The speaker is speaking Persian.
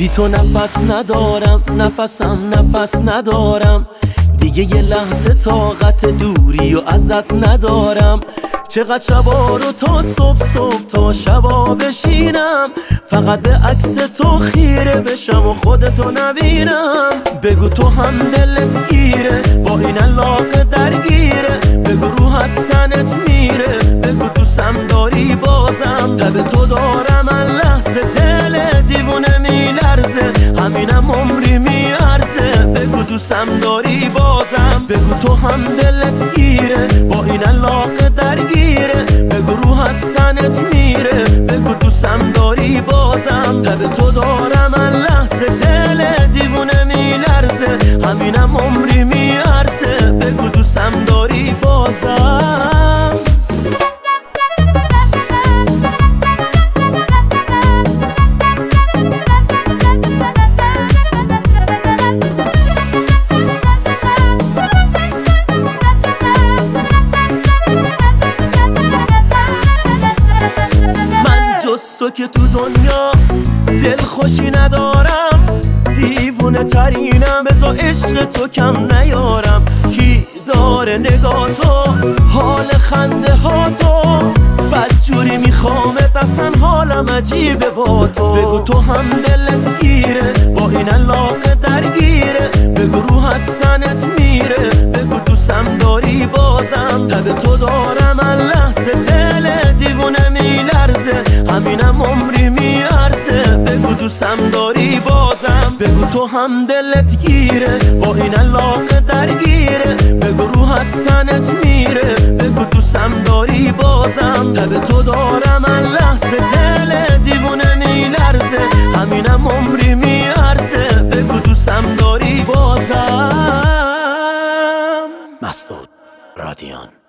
بی تو نفس ندارم، نفس ندارم دیگه، یه لحظه طاقت دوری و ازت ندارم. چقدر شبا رو تا صبح تا شبا بشینم، فقط به عکس تو خیره بشم و خودتو نبینم. بگو تو هم دلت گیره، با این علاقه درگیره، بگو رو هستنت میره، بگو دوستم داری بازم. تب تو دارم من لحظه تله دیوونه میلرزه، همینم عمری میارزه، بگو دوستم داری بازم. بگو تو هم دلت گیره، با این علاقه درگیره، بگو رو هستنت میره، بگو دوستم داری بازم. تب تو دارم من لحظه تله دیوونه میلرزه، همینم عمری میارزه، بگو دوستم داری بازم. تو که تو دنیا دل خوشی ندارم، دیوونه ترینم، بذار عشق تو کم نیارم. کی داره نگاه تو، حال خنده ها تو، بدجوری میخوامت، اصلا حالم عجیبه با تو. بگو تو هم دلت گیره، با این علاقه درگیره، بگو رو هستنت میره، بگو دوستم داری بازم. تب تو دارم من لحظه تله دیوونه میلرزه، همینم عمری میارزه، بگو دوستم داری بازم. بگو تو هم دلت گیره، با این علاقه درگیره، بگو رو هستنت میره، بگو دوستم داری بازم. تب تو دارم من لحظه تله دیوونه میلرزه، همینم عمری میارزه، بگو دوستم داری بازم. مسعود رادیان.